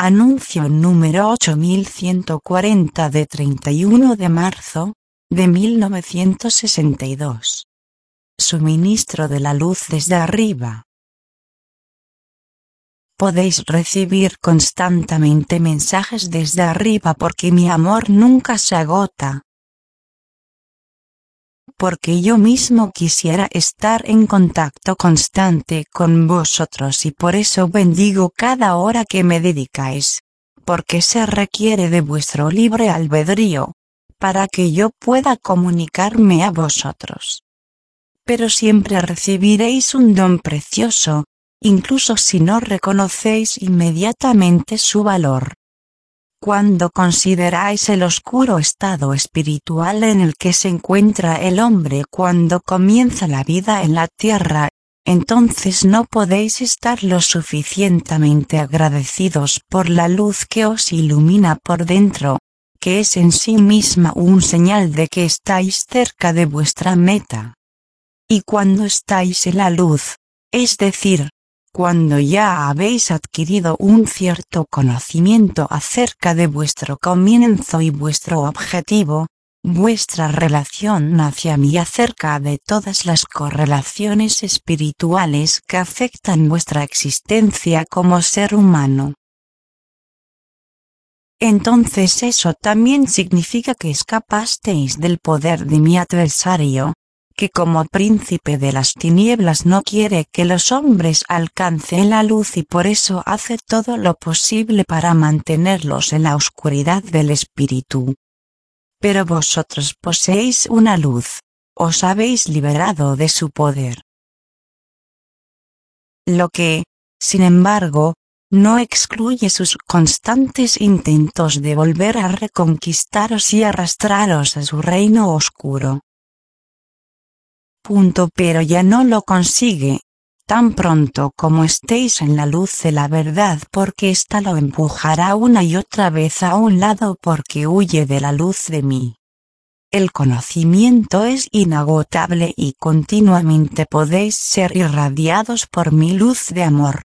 Anuncio número 8140 de 31 de marzo, de 1962. Suministro de la luz desde arriba. Podéis recibir constantemente mensajes desde arriba porque mi amor nunca se agota. Porque yo mismo quisiera estar en contacto constante con vosotros y por eso bendigo cada hora que me dedicáis, porque se requiere de vuestro libre albedrío, para que yo pueda comunicarme a vosotros. Pero siempre recibiréis un don precioso, incluso si no reconocéis inmediatamente su valor. Cuando consideráis el oscuro estado espiritual en el que se encuentra el hombre cuando comienza la vida en la tierra, entonces no podéis estar lo suficientemente agradecidos por la luz que os ilumina por dentro, que es en sí misma un señal de que estáis cerca de vuestra meta. Y cuando estáis en la luz, es decir, cuando ya habéis adquirido un cierto conocimiento acerca de vuestro comienzo y vuestro objetivo, vuestra relación hacia mí acerca de todas las correlaciones espirituales que afectan vuestra existencia como ser humano. Entonces eso también significa que escapasteis del poder de mi adversario, que como príncipe de las tinieblas no quiere que los hombres alcancen la luz y por eso hace todo lo posible para mantenerlos en la oscuridad del espíritu. Pero vosotros poseéis una luz, os habéis liberado de su poder. Lo que, sin embargo, no excluye sus constantes intentos de volver a reconquistaros y arrastraros a su reino oscuro. Pero ya no lo consigue, tan pronto como estéis en la luz de la verdad porque ésta lo empujará una y otra vez a un lado porque huye de la luz de mí. El conocimiento es inagotable y continuamente podéis ser irradiados por mi luz de amor.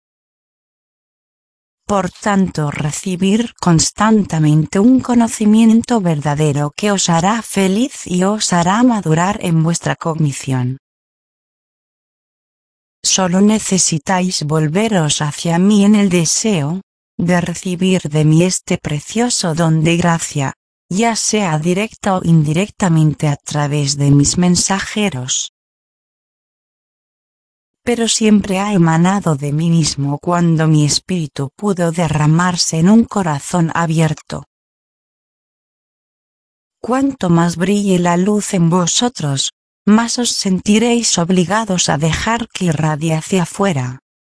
Por tanto, recibir constantemente un conocimiento verdadero que os hará feliz y os hará madurar en vuestra cognición. Solo necesitáis volveros hacia mí en el deseo de recibir de mí este precioso don de gracia, ya sea directa o indirectamente a través de mis mensajeros. Pero siempre ha emanado de mí mismo cuando mi espíritu pudo derramarse en un corazón abierto. Cuanto más brille la luz en vosotros, más os sentiréis obligados a dejar que irradie hacia afuera.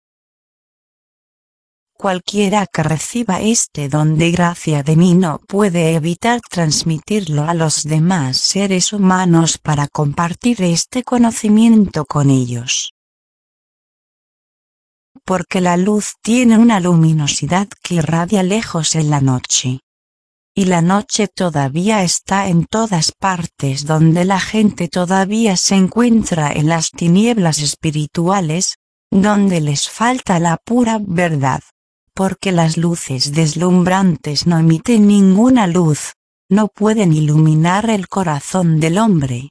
Cualquiera que reciba este don de gracia de mí no puede evitar transmitirlo a los demás seres humanos para compartir este conocimiento con ellos. Porque la luz tiene una luminosidad que irradia lejos en la noche. Y la noche todavía está en todas partes donde la gente todavía se encuentra en las tinieblas espirituales, donde les falta la pura verdad, porque las luces deslumbrantes no emiten ninguna luz, no pueden iluminar el corazón del hombre.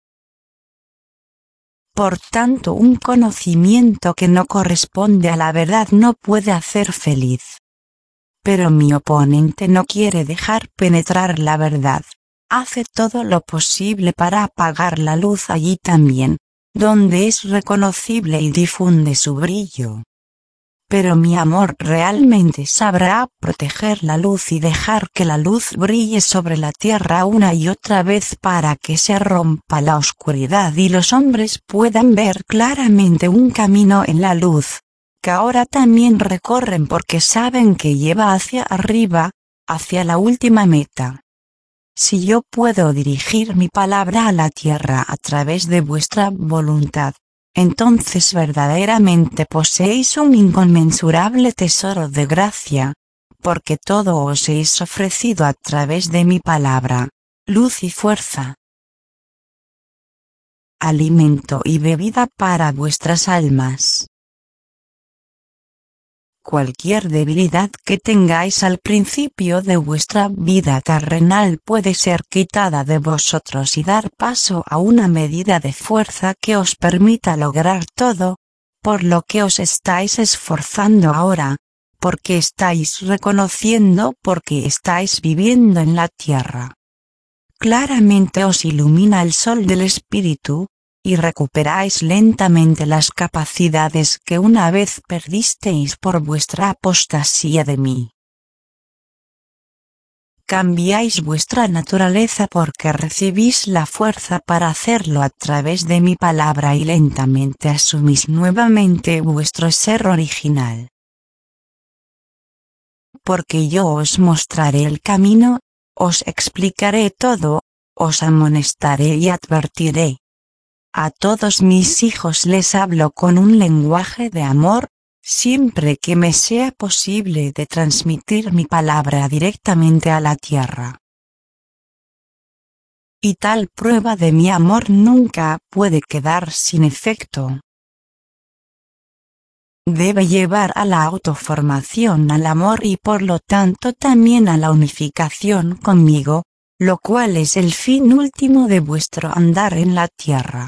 Por tanto, un conocimiento que no corresponde a la verdad no puede hacer feliz. Pero mi oponente no quiere dejar penetrar la verdad. Hace todo lo posible para apagar la luz allí también, donde es reconocible y difunde su brillo. Pero mi amor realmente sabrá proteger la luz y dejar que la luz brille sobre la tierra una y otra vez para que se rompa la oscuridad y los hombres puedan ver claramente un camino en la luz, que ahora también recorren porque saben que lleva hacia arriba, hacia la última meta. Si yo puedo dirigir mi palabra a la tierra a través de vuestra voluntad, entonces verdaderamente poseéis un inconmensurable tesoro de gracia, porque todo os es ofrecido a través de mi palabra, luz y fuerza. Alimento y bebida para vuestras almas. Cualquier debilidad que tengáis al principio de vuestra vida terrenal puede ser quitada de vosotros y dar paso a una medida de fuerza que os permita lograr todo, por lo que os estáis esforzando ahora, porque estáis reconociendo porque estáis viviendo en la tierra. Claramente os ilumina el sol del espíritu, y recuperáis lentamente las capacidades que una vez perdisteis por vuestra apostasía de mí. Cambiáis vuestra naturaleza porque recibís la fuerza para hacerlo a través de mi palabra y lentamente asumís nuevamente vuestro ser original. Porque yo os mostraré el camino, os explicaré todo, os amonestaré y advertiré. A todos mis hijos les hablo con un lenguaje de amor, siempre que me sea posible de transmitir mi palabra directamente a la tierra. Y tal prueba de mi amor nunca puede quedar sin efecto. Debe llevar a la autoformación al amor y por lo tanto también a la unificación conmigo, lo cual es el fin último de vuestro andar en la tierra.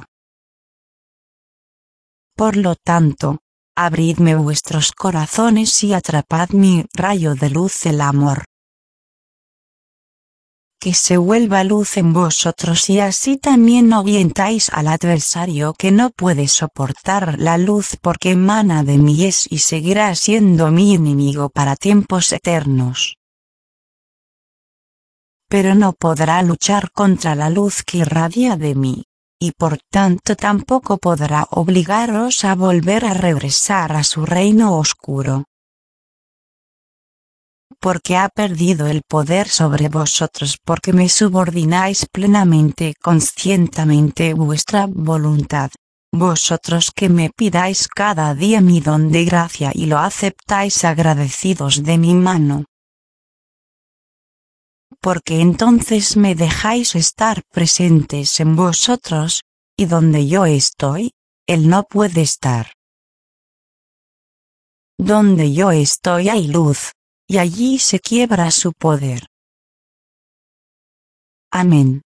Por lo tanto, abridme vuestros corazones y atrapad mi rayo de luz el amor. Que se vuelva luz en vosotros y así también ahuyentáis al adversario que no puede soportar la luz porque emana de mí y seguirá siendo mi enemigo para tiempos eternos. Pero no podrá luchar contra la luz que irradia de mí. Y por tanto tampoco podrá obligaros a volver a regresar a su reino oscuro. Porque ha perdido el poder sobre vosotros porque me subordináis plenamente conscientemente vuestra voluntad, vosotros que me pidáis cada día mi don de gracia y lo aceptáis agradecidos de mi mano. Porque entonces me dejáis estar presentes en vosotros, y donde yo estoy, él no puede estar. Donde yo estoy hay luz, y allí se quiebra su poder. Amén.